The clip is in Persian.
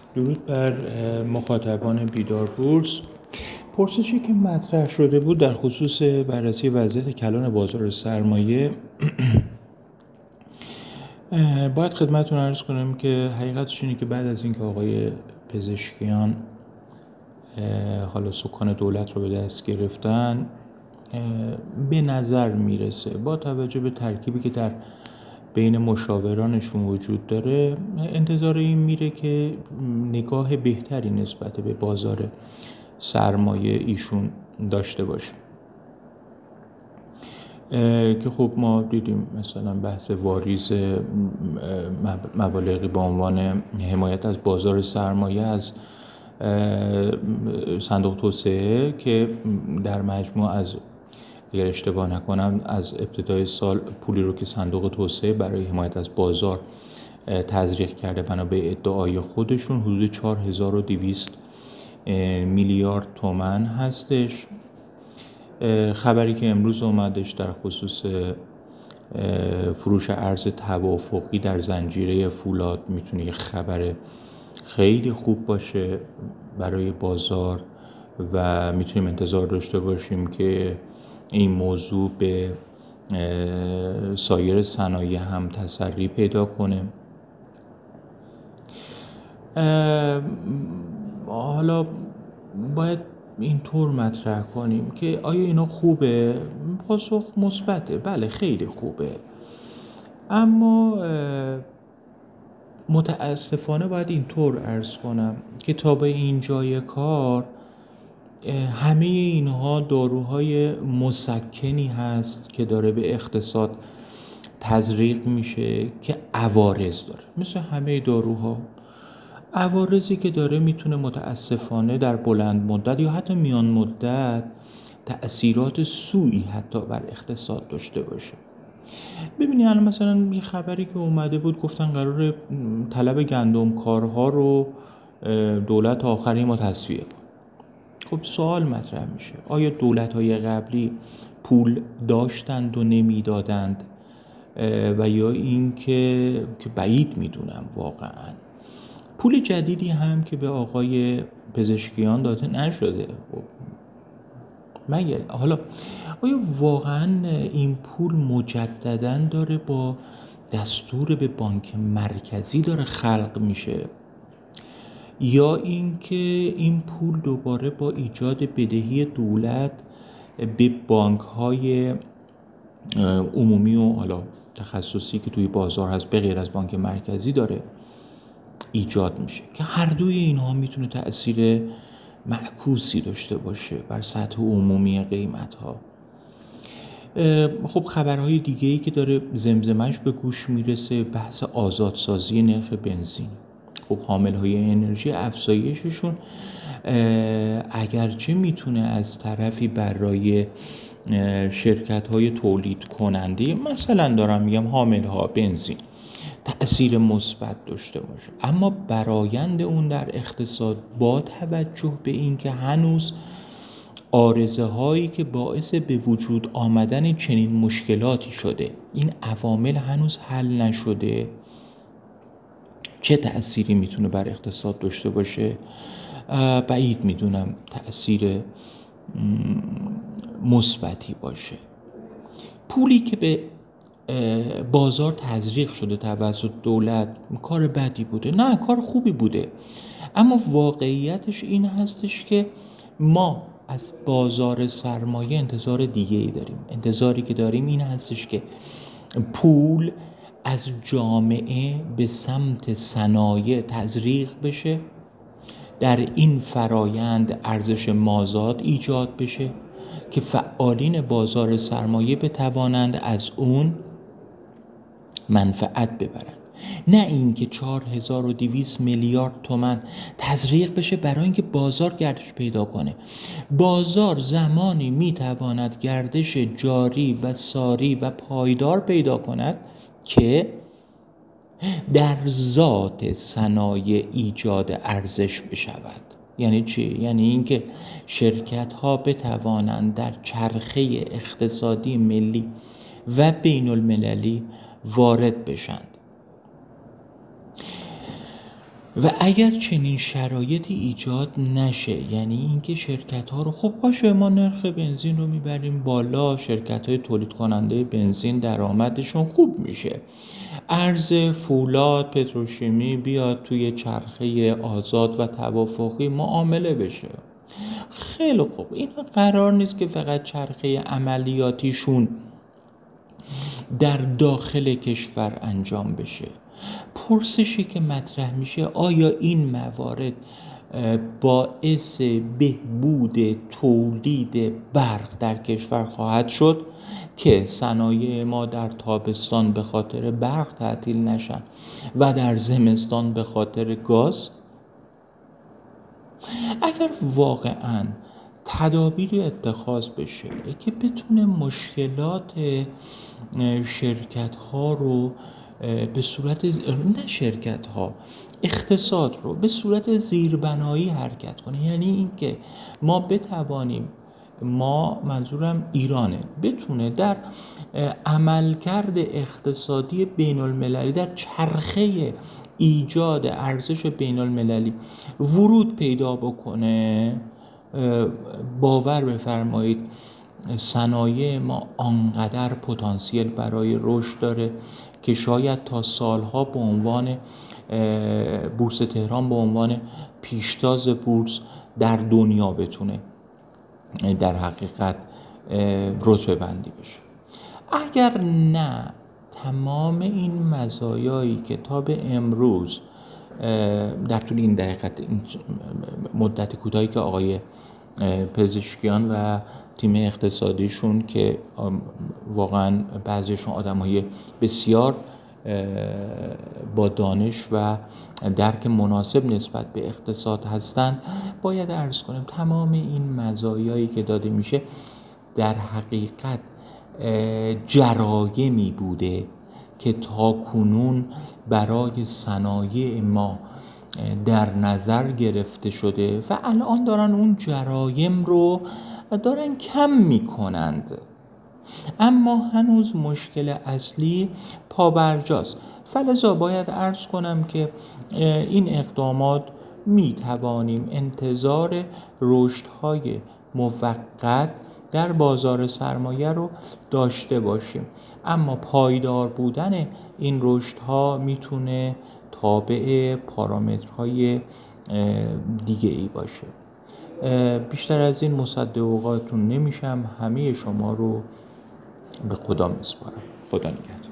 درود بر مخاطبان بیدار بورس. پرسشی که مطرح شده بود در خصوص بررسی وضعیت کلان بازار سرمایه باید خدمتتون عرض کنم که حقیقتش اینه که بعد از اینکه آقای پزشکیان حالا سکان دولت رو به دست گرفتن، به نظر میرسه با توجه به ترکیبی که در بین مشاورانشون وجود داره، انتظار این میره که نگاه بهتری نسبت به بازار سرمایه ایشون داشته باشه. که خب ما دیدیم مثلا بحث واریز مبالغی به عنوان حمایت از بازار سرمایه از صندوق توسعه که در مجموع از، اگر اشتباه نکنم، از ابتدای سال پولی رو که صندوق توسعه برای حمایت از بازار تزریق کرده بنا به ادعای خودشون حدود 4200 میلیارد تومان هستش. خبری که امروز اومدش در خصوص فروش ارز توافقی در زنجیره فولاد میتونه یه خبر خیلی خوب باشه برای بازار و میتونیم انتظار داشته باشیم که این موضوع به سایر صنایع هم تسری پیدا کنه. حالا باید اینطور مطرح کنیم که آیا اینا خوبه؟ پاسخ مثبته، بله خیلی خوبه، اما متاسفانه باید اینطور عرض کنم که تا به اینجای کار همه اینها داروهای مسکنی هست که داره به اقتصاد تزریق میشه که عوارض داره. مثل همه داروها عوارضی که داره میتونه متاسفانه در بلند مدت یا حتی میان مدت تأثیرات سوئی حتی بر اقتصاد داشته باشه. ببینید الان مثلا یه خبری که اومده بود، گفتن قرار طلب گندمکارها رو دولت آخری ما تصفیه کن. خب سوال مطرح میشه، آیا دولت‌های قبلی پول داشتند و نمیدادند و یا این که بعید میدونم واقعا پول جدیدی هم که به آقای پزشکیان داده نشده. مگر حالا آیا واقعا این پول مجدداً داره با دستور به بانک مرکزی داره خلق میشه، یا اینکه این پول دوباره با ایجاد بدهی دولت به بانک‌های عمومی و حالا تخصصی که توی بازار هست به غیر از بانک مرکزی داره ایجاد میشه، که هر دوی اینها میتونه تأثیر معکوسی داشته باشه بر سطح عمومی قیمت ها. خب خبرهای دیگه‌ای که داره زمزمش به گوش میرسه بحث آزادسازی نرخ بنزین. خب حامل‌های انرژی افزایششون اگرچه میتونه از طرفی برای شرکت‌های تولید کننده، مثلا دارم میگم حامل‌ها بنزین، تأثیر مثبت داشته باشه، اما برآیند اون در اقتصاد با توجه به اینکه هنوز عارضه هایی که باعث به وجود آمدن چنین مشکلاتی شده، این عوامل هنوز حل نشده، چه تأثیری میتونه بر اقتصاد داشته باشه؟ بعید میدونم تأثیر مثبتی باشه. پولی که به بازار تزریق شده توسط دولت کار بدی بوده؟ نه، کار خوبی بوده، اما واقعیتش این هستش که ما از بازار سرمایه انتظار دیگه ای داریم. انتظاری که داریم این هستش که پول از جامعه به سمت صنایع تزریق بشه، در این فرایند ارزش مازاد ایجاد بشه که فعالین بازار سرمایه بتوانند از اون منفعت ببرن، نه اینکه 4200 میلیارد تومان تزریق بشه برای اینکه بازار گردش پیدا کنه. بازار زمانی میتواند گردش جاری و ساری و پایدار پیدا کند که در ذات صنایع ایجاد ارزش بشود. یعنی چی؟ یعنی اینکه شرکت ها بتوانند در چرخه اقتصادی ملی و بین المللی وارد بشند. و اگر چنین شرایطی ایجاد نشه، یعنی اینکه شرکت ها رو خب باشه ما نرخ بنزین رو میبریم بالا، شرکت های تولید کننده بنزین درآمدشون خوب میشه، ارز فولاد پتروشیمی بیاد توی چرخه آزاد و توافقی معامله بشه. خیلی خوب، این قرار نیست که فقط چرخه عملیاتیشون در داخل کشور انجام بشه. پرسشی که مطرح میشه آیا این موارد باعث بهبود تولید برق در کشور خواهد شد که صنایع ما در تابستان به خاطر برق تعطیل نشن و در زمستان به خاطر گاز؟ اگر واقعاً تدابیری اتخاذ بشه که بتونه مشکلات شرکت ها رو به صورت نه شرکت ها، اقتصاد رو به صورت زیربنایی حرکت کنه، یعنی اینکه ما بتوانیم، ما منظورم ایرانه، بتونه در عملکرد اقتصادی بین المللی در چرخه ایجاد ارزش بین المللی ورود پیدا بکنه. باور بفرمایید صنایع ما آنقدر پتانسیل برای رشد داره که شاید تا سالها به عنوان بورس تهران به عنوان پیشتاز بورس در دنیا بتونه در حقیقت رتبه بندی بشه. اگر نه، تمام این مزایایی که تا به امروز در طول این مدت کوتاهی که آقای پزشکیان و تیم اقتصادیشون که واقعا بعضیشون آدم‌های بسیار با دانش و درک مناسب نسبت به اقتصاد هستند، باید عرض کنیم تمام این مزایایی که داده میشه در حقیقت جرایمی بوده که تا کنون برای صنایع ما در نظر گرفته شده و الان دارن اون جرایم رو دارن کم میکنند، اما هنوز مشکل اصلی پابرجاست. فلذا باید عرض کنم که این اقدامات میتوانیم انتظار رشدهای موقت در بازار سرمایه رو داشته باشیم، اما پایدار بودن این رشدها میتونه تابع پارامترهای دیگه ای باشه. بیشتر از این مصدق اوقاتون نمیشم، همه شما رو به خدا میسپارم. خدا نگهدار.